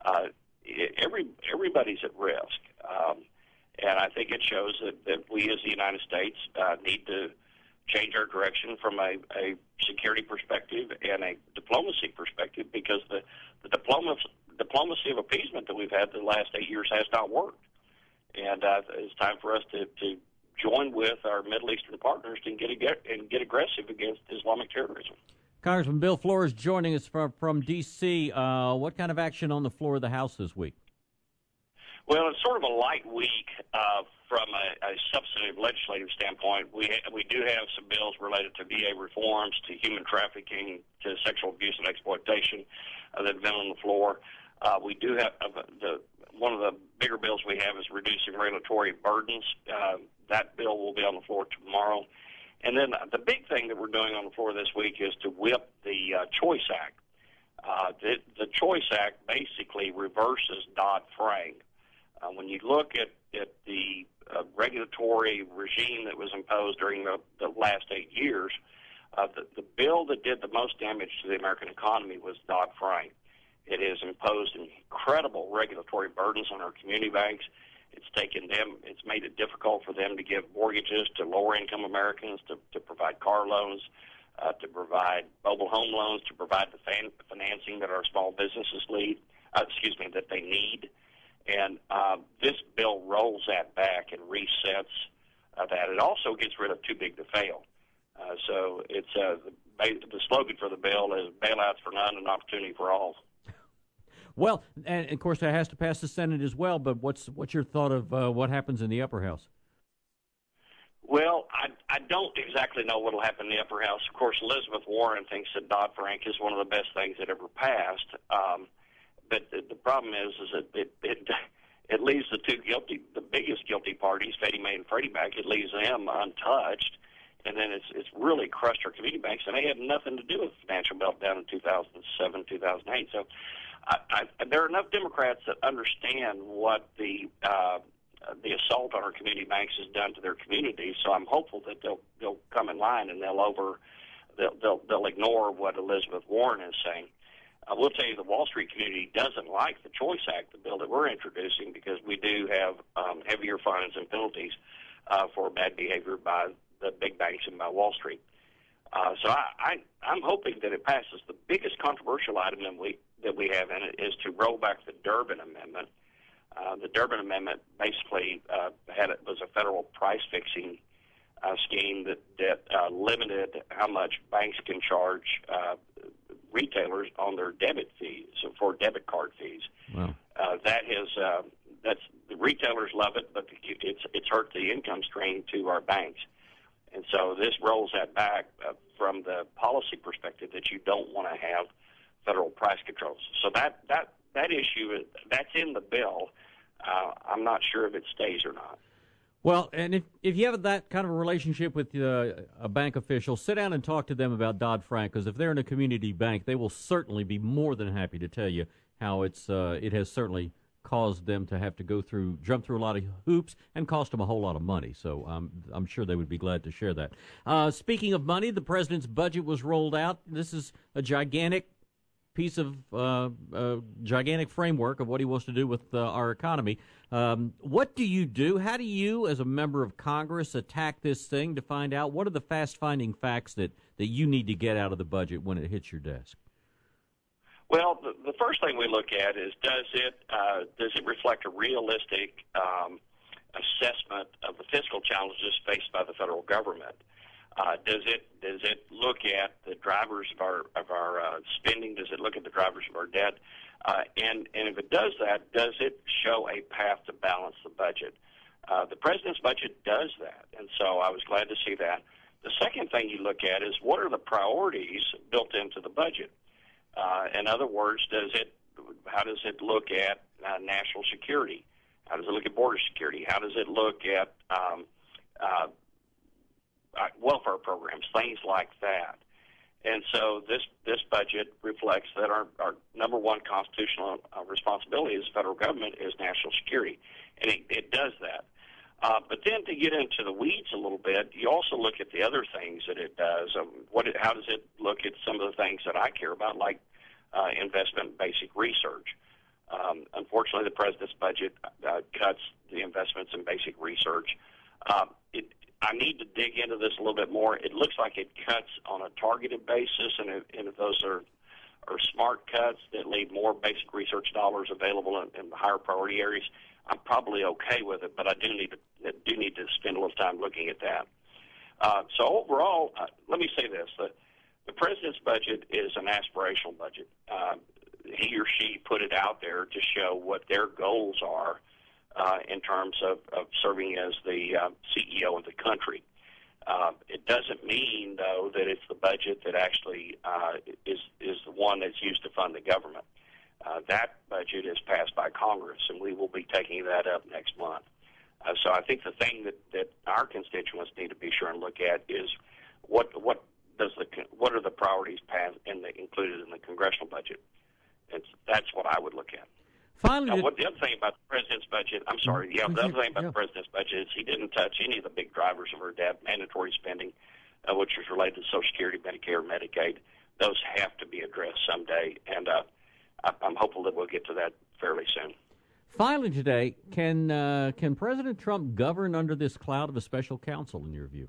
everybody's at risk. And I think it shows that we as the United States need to change our direction from a security perspective and a diplomacy perspective, because the diplomacy of appeasement that we've had the last 8 years has not worked. And it's time for us to join with our Middle Eastern partners and get aggressive against Islamic terrorism. Congressman Bill Flores joining us from D.C. What kind of action on the floor of the House this week? Well, it's sort of a light week from a substantive legislative standpoint. We do have some bills related to VA reforms, to human trafficking, to sexual abuse and exploitation that have been on the floor. We do have one of the bigger bills we have is reducing regulatory burdens. That bill will be on the floor tomorrow. And then the big thing that we're doing on the floor this week is to whip the Choice Act. The Choice Act basically reverses Dodd-Frank. When you look at the regulatory regime that was imposed during the last 8 years, the bill that did the most damage to the American economy was Dodd-Frank. It has imposed incredible regulatory burdens on our community banks. It's made it difficult for them to give mortgages to lower-income Americans, to provide car loans, to provide mobile home loans, to provide the financing that our small businesses that they need. And this bill rolls that back and resets that. It also gets rid of too big to fail. So it's the slogan for the bill is bailouts for none and opportunity for all. Well, and of course, it has to pass the Senate as well. But what's your thought of what happens in the upper house? Well, I don't exactly know what will happen in the upper house. Of course, Elizabeth Warren thinks that Dodd-Frank is one of the best things that ever passed. But the problem is that it leaves the biggest guilty parties, Fannie Mae and Freddie Mac. It leaves them untouched, and then it's really crushed our community banks, and they had nothing to do with the financial meltdown in 2007, 2008. So there are enough Democrats that understand what the assault on our community banks has done to their communities. So I'm hopeful that they'll come in line and they'll ignore what Elizabeth Warren is saying. I will tell you the Wall Street community doesn't like the Choice Act, the bill that we're introducing, because we do have heavier fines and penalties for bad behavior by the big banks and by Wall Street. So I'm hoping that it passes. The biggest controversial item that we have in it is to roll back the Durbin Amendment. The Durbin Amendment basically was a federal price fixing scheme that limited how much banks can charge retailers on their debit fees, for debit card fees. Wow. That's the retailers love it, but it's hurt the income stream to our banks. And so this rolls that back from the policy perspective that you don't want to have federal price controls. So that issue, that's in the bill. I'm not sure if it stays or not. Well, and if you have that kind of a relationship with a bank official, sit down and talk to them about Dodd-Frank, because if they're in a community bank, they will certainly be more than happy to tell you how it has certainly caused them to have to jump through a lot of hoops and cost them a whole lot of money. So I'm sure they would be glad to share that. Speaking of money, the president's budget was rolled out. This is a gigantic piece of gigantic framework of what he wants to do with our economy. What do you do? How do you, as a member of Congress, attack this thing to find out what are the fast-finding facts that you need to get out of the budget when it hits your desk? Well, the first thing we look at is does it reflect a realistic assessment of the fiscal challenges faced by the federal government? Does it look at the drivers of our spending? Does it look at the drivers of our debt? And if it does that, does it show a path to balance the budget? The president's budget does that, and so I was glad to see that. The second thing you look at is what are the priorities built into the budget? In other words, how does it look at national security? How does it look at border security? How does it look at welfare programs, things like that? And so this budget reflects that our number one constitutional responsibility as federal government is national security, and it does that. But then to get into the weeds a little bit, you also look at the other things that it does. How does it look at some of the things that I care about, like investment in basic research? Unfortunately, the president's budget cuts the investments in basic research. I need to dig into this a little bit more. It looks like it cuts on a targeted basis, and if those are smart cuts that leave more basic research dollars available in the higher priority areas, I'm probably okay with it, but I do need to spend a little time looking at that. So overall, let me say this. The president's budget is an aspirational budget. He or she put it out there to show what their goals are in terms of serving as the CEO of the country. It doesn't mean, though, that it's the budget that actually is the one that's used to fund the government. That budget is passed by Congress, and we will be taking that up next month. So I think the thing that our constituents need to be sure and look at is what are the priorities included in the congressional budget. That's what I would look at. Finally, the other thing about the president's budget, the other thing about the president's budget is he didn't touch any of the big drivers of our debt, mandatory spending, which is related to Social Security, Medicare, Medicaid. Those have to be addressed someday, and I'm hopeful that we'll get to that fairly soon. Finally today, can President Trump govern under this cloud of a special counsel, in your view?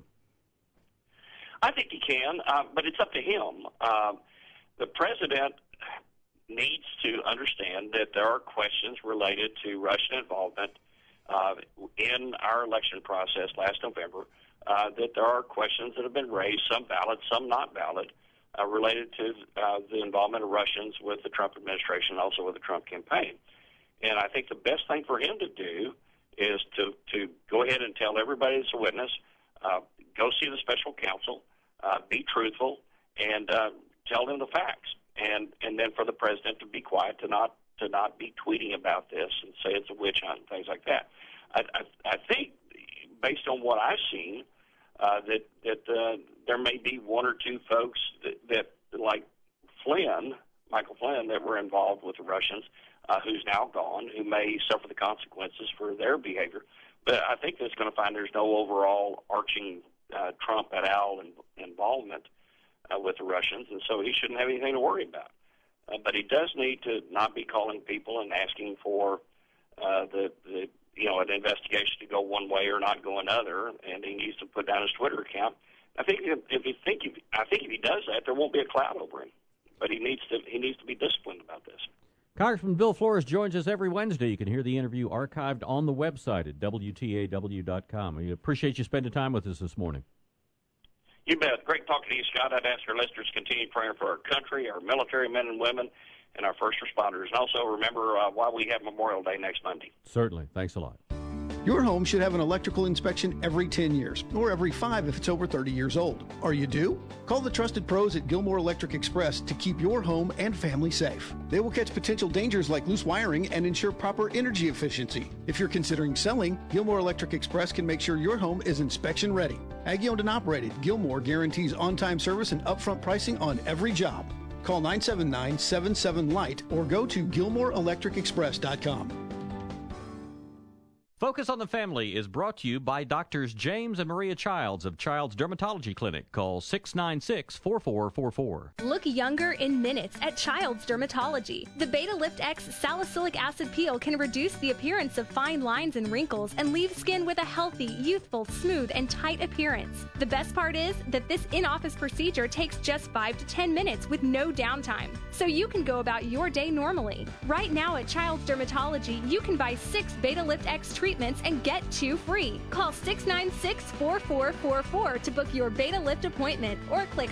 I think he can, but it's up to him. The president needs to understand that there are questions related to Russian involvement in our election process last November, that there are questions that have been raised, some valid, some not valid, related to the involvement of Russians with the Trump administration and also with the Trump campaign. And I think the best thing for him to do is to go ahead and tell everybody that's a witness, go see the special counsel, be truthful, and tell them the facts. And then for the president to be quiet, to not be tweeting about this and say it's a witch hunt and things like that. I think, based on what I've seen, that there may be one or two folks that like Michael Flynn, that were involved with the Russians, who's now gone, who may suffer the consequences for their behavior. But I think that's going to find there's no overall arching Trump et al. Involvement with the Russians, and so he shouldn't have anything to worry about. But he does need to not be calling people and asking for an investigation to go one way or not go another, and he needs to put down his Twitter account. I think if he does that, there won't be a cloud over him. But he needs to be disciplined about this. Congressman Bill Flores joins us every Wednesday. You can hear the interview archived on the website at WTAW.com. We appreciate you spending time with us this morning. You bet. Great talking to you, Scott. I'd ask our listeners to continue praying for our country, our military men and women, and our first responders. And also remember why we have Memorial Day next Monday. Certainly. Thanks a lot. Your home should have an electrical inspection every 10 years, or every 5 if it's over 30 years old. Are you due? Call the trusted pros at Gilmore Electric Express to keep your home and family safe. They will catch potential dangers like loose wiring and ensure proper energy efficiency. If you're considering selling, Gilmore Electric Express can make sure your home is inspection ready. Aggie owned and operated, Gilmore guarantees on-time service and upfront pricing on every job. Call 979-77-LIGHT or go to GilmoreElectricExpress.com. Focus on the Family is brought to you by Doctors James and Maria Childs of Child's Dermatology Clinic. Call 696-4444. Look younger in minutes at Child's Dermatology. The Beta Lift X salicylic acid peel can reduce the appearance of fine lines and wrinkles and leave skin with a healthy, youthful, smooth, and tight appearance. The best part is that this in-office procedure takes just 5 to 10 minutes with no downtime, so you can go about your day normally. Right now at Child's Dermatology, you can buy 6 Beta Lift X treatments and get 2 free. Call 696-4444 to book your Beta Lift appointment or click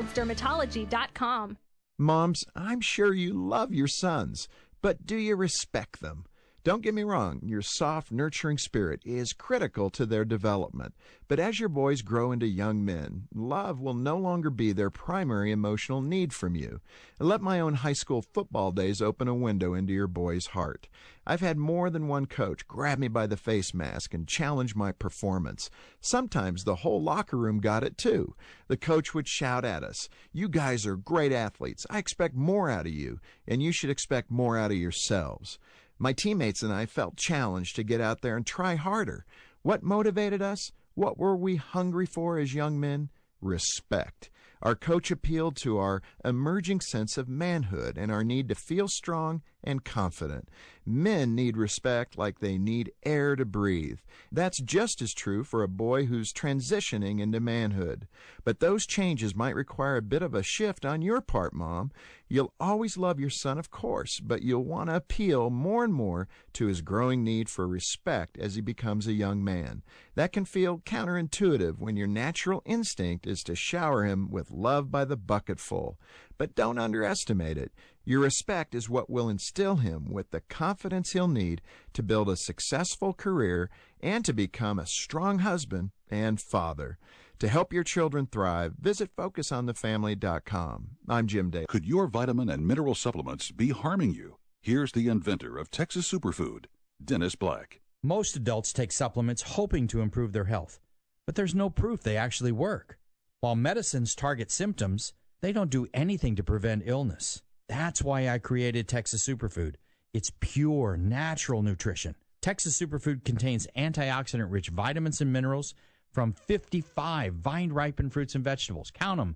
childsdermatology.com. Moms, I'm sure you love your sons, but do you respect them? Don't get me wrong, your soft, nurturing spirit is critical to their development. But as your boys grow into young men, love will no longer be their primary emotional need from you. Let my own high school football days open a window into your boy's heart. I've had more than one coach grab me by the face mask and challenge my performance. Sometimes the whole locker room got it too. The coach would shout at us, "You guys are great athletes. I expect more out of you, and you should expect more out of yourselves." My teammates and I felt challenged to get out there and try harder. What motivated us? What were we hungry for as young men? Respect. Our coach appealed to our emerging sense of manhood and our need to feel strong and confident. Men need respect like they need air to breathe. That's just as true for a boy who's transitioning into manhood. But those changes might require a bit of a shift on your part, Mom. You'll always love your son, of course, but you'll want to appeal more and more to his growing need for respect as he becomes a young man. That can feel counterintuitive when your natural instinct is to shower him with love by the bucketful. But don't underestimate it. Your respect is what will instill him with the confidence he'll need to build a successful career and to become a strong husband and father. To help your children thrive, visit FocusOnTheFamily.com. I'm Jim Daly. Could your vitamin and mineral supplements be harming you? Here's the inventor of Texas Superfood, Dennis Black. Most adults take supplements hoping to improve their health, but there's no proof they actually work. While medicines target symptoms, they don't do anything to prevent illness. That's why I created Texas Superfood. It's pure, natural nutrition. Texas Superfood contains antioxidant-rich vitamins and minerals from 55 vine-ripened fruits and vegetables. Count them,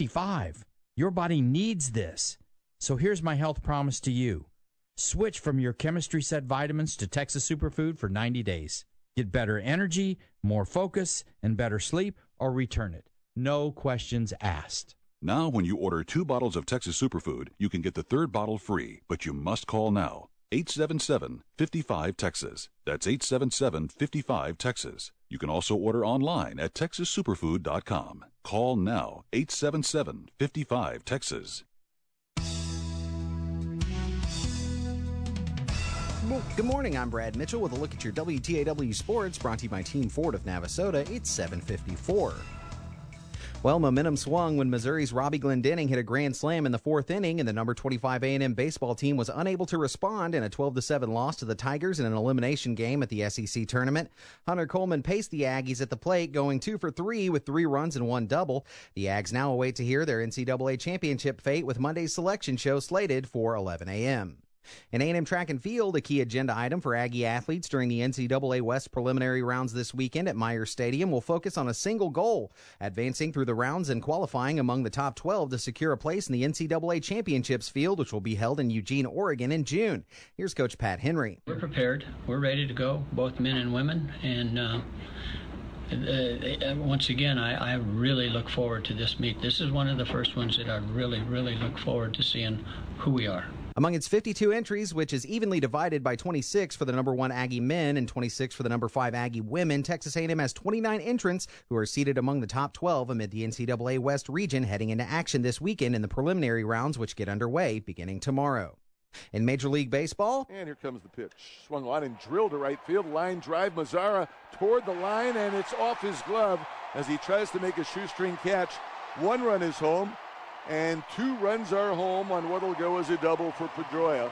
55. Your body needs this. So here's my health promise to you. Switch from your chemistry set vitamins to Texas Superfood for 90 days. Get better energy, more focus, and better sleep, or return it. No questions asked. Now, when you order 2 bottles of Texas Superfood, you can get the 3rd bottle free, but you must call now. 877-55-TEXAS. That's 877-55-TEXAS. You can also order online at TexasSuperfood.com. Call now, 877-55-TEXAS. Good morning, I'm Brad Mitchell with a look at your WTAW Sports, brought to you by Team Ford of Navasota. It's 7:54. Well, momentum swung when Missouri's Robbie Glendenning hit a grand slam in the 4th inning, and the number 25 A&M baseball team was unable to respond in a 12-7 loss to the Tigers in an elimination game at the SEC tournament. Hunter Coleman paced the Aggies at the plate, going 2 for 3 with 3 runs and 1 double. The Ags now await to hear their NCAA championship fate, with Monday's selection show slated for 11 a.m. In A&M track and field, a key agenda item for Aggie athletes during the NCAA West preliminary rounds this weekend at Myers Stadium will focus on a single goal: advancing through the rounds and qualifying among the top 12 to secure a place in the NCAA championships field, which will be held in Eugene, Oregon in June. Here's Coach Pat Henry. We're prepared. We're ready to go, both men and women, and once again, I really look forward to this meet. This is one of the first ones that I really, really look forward to seeing who we are. Among its 52 entries, which is evenly divided by 26 for the number 1 Aggie men and 26 for the number 5 Aggie women, Texas A&M has 29 entrants who are seated among the top 12 amid the NCAA West region heading into action this weekend in the preliminary rounds, which get underway beginning tomorrow. In Major League Baseball. And here comes the pitch. Swung on and drilled to right field. Line drive. Mazzara toward the line, and it's off his glove as he tries to make a shoestring catch. 1 run is home, and 2 runs are home on what will go as a double for Pedroia.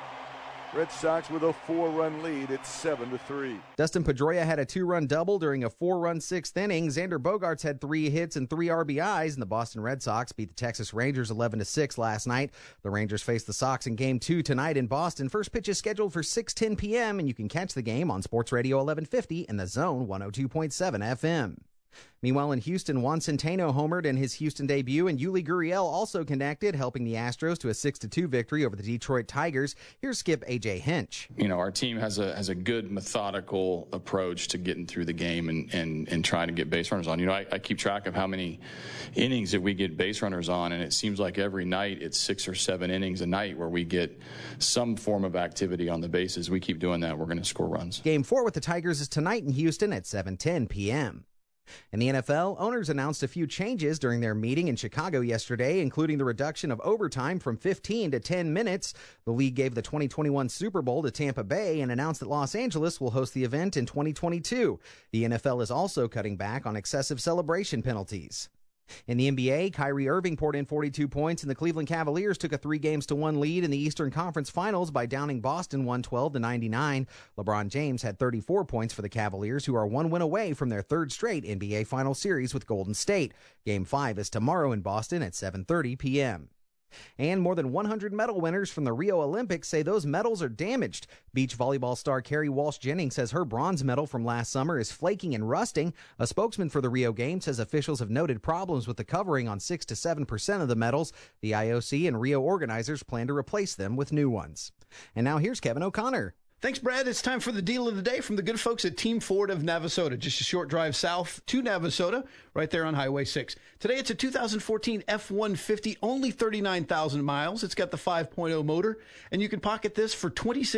Red Sox with a 4-run lead. It's 7-3. Dustin Pedroia had a 2-run double during a 4-run 6th inning. Xander Bogaerts had 3 hits and 3 RBIs, and the Boston Red Sox beat the Texas Rangers 11-6 last night. The Rangers face the Sox in Game 2 tonight in Boston. First pitch is scheduled for 6:10 p.m., and you can catch the game on Sports Radio 1150 and The Zone 102.7 FM. Meanwhile, in Houston, Juan Centeno homered in his Houston debut, and Yuli Gurriel also connected, helping the Astros to a 6-2 victory over the Detroit Tigers. Here's skip A.J. Hinch. You know, our team has a good methodical approach to getting through the game and trying to get base runners on. You know, I keep track of how many innings that we get base runners on, and it seems like every night it's 6 or 7 innings a night where we get some form of activity on the bases. We keep doing that, we're going to score runs. Game 4 with the Tigers is tonight in Houston at 7:10 p.m. In the NFL, owners announced a few changes during their meeting in Chicago yesterday, including the reduction of overtime from 15 to 10 minutes. The league gave the 2021 Super Bowl to Tampa Bay and announced that Los Angeles will host the event in 2022. The NFL is also cutting back on excessive celebration penalties. In the NBA, Kyrie Irving poured in 42 points, and the Cleveland Cavaliers took a 3-1 lead in the Eastern Conference Finals by downing Boston 112-99. LeBron James had 34 points for the Cavaliers, who are 1 win away from their 3rd straight NBA Final Series with Golden State. Game 5 is tomorrow in Boston at 7:30 p.m. And more than 100 medal winners from the Rio Olympics say those medals are damaged. Beach volleyball star Carrie Walsh-Jennings says her bronze medal from last summer is flaking and rusting. A spokesman for the Rio Games says officials have noted problems with the covering on 6 to 7% of the medals. The IOC and Rio organizers plan to replace them with new ones. And now here's Kevin O'Connor. Thanks, Brad. It's time for the deal of the day from the good folks at Team Ford of Navasota. Just a short drive south to Navasota, right there on Highway 6. Today, it's a 2014 F-150, only 39,000 miles. It's got the 5.0 motor, and you can pocket this for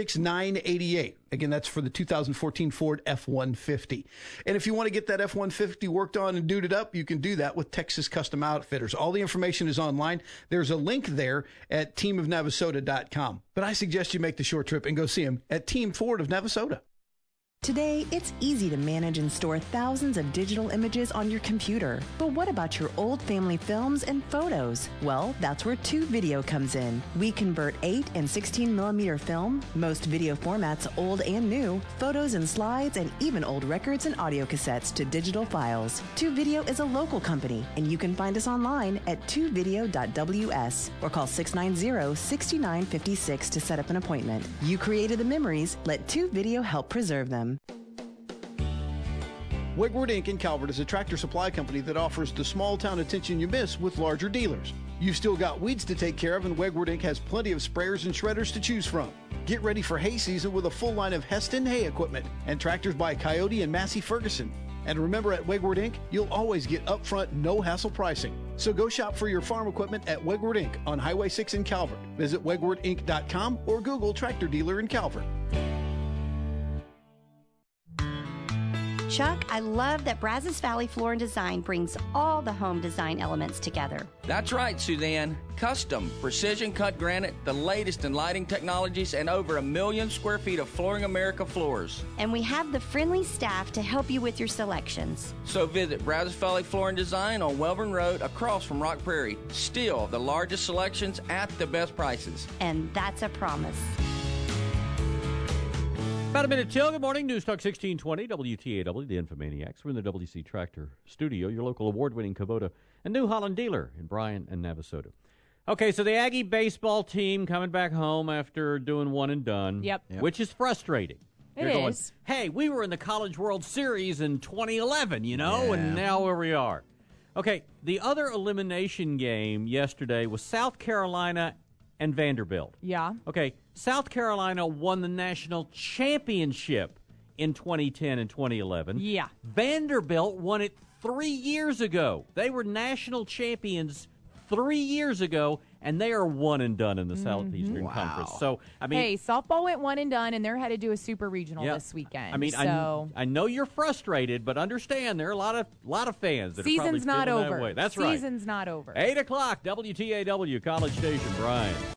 $26,988. Again, that's for the 2014 Ford F-150. And if you want to get that F-150 worked on and duded up, you can do that with Texas Custom Outfitters. All the information is online. There's a link there at teamofnavasota.com. But I suggest you make the short trip and go see them at Team Ford of Navasota. Today, it's easy to manage and store thousands of digital images on your computer. But what about your old family films and photos? Well, that's where 2 Video comes in. We convert 8 and 16 millimeter film, most video formats old and new, photos and slides, and even old records and audio cassettes to digital files. 2 Video is a local company, and you can find us online at 2video.ws or call 690-6956 to set up an appointment. You created the memories. Let 2 Video help preserve them. Wegward Inc. in Calvert is a tractor supply company that offers the small town attention you miss with larger dealers. You've still got weeds to take care of, and Wegward Inc. has plenty of sprayers and shredders to choose from. Get ready for hay season with a full line of Heston hay equipment and tractors by Coyote and Massey Ferguson. And remember, at Wegward Inc., you'll always get upfront, no-hassle pricing. So go shop for your farm equipment at Wegward Inc. on Highway 6 in Calvert. Visit wegwardinc.com or Google Tractor Dealer in Calvert. Chuck, I love that Brazos Valley Floor & Design brings all the home design elements together. That's right, Suzanne. Custom, precision cut granite, the latest in lighting technologies, and over 1 million square feet of Flooring America floors. And we have the friendly staff to help you with your selections. So visit Brazos Valley Floor & Design on Welborn Road across from Rock Prairie. Still the largest selections at the best prices. And that's a promise. About a minute till. Good morning. News Talk 1620, WTAW, the Infomaniacs. We're in the WC Tractor Studio, your local award-winning Kubota and New Holland dealer in Bryan and Navasota. Okay, so the Aggie baseball team coming back home after doing one and done. Yep. Which is frustrating. It You're is. Going, hey, we were in the College World Series in 2011, and now where we are. Okay, the other elimination game yesterday was South Carolina and Vanderbilt. Yeah. Okay, South Carolina won the national championship in 2010 and 2011. Yeah. Vanderbilt won it 3 years ago. They were national champions 3 years ago, and they are one and done in the Southeastern Conference. So, I mean, hey, softball went one and done, and they're headed to a super regional this weekend. I mean, so. I know you're frustrated, but understand there are a lot of fans that Season's are probably not feeling over. that way. That's right. Season's not over. 8 o'clock, WTAW, College Station, Bryan.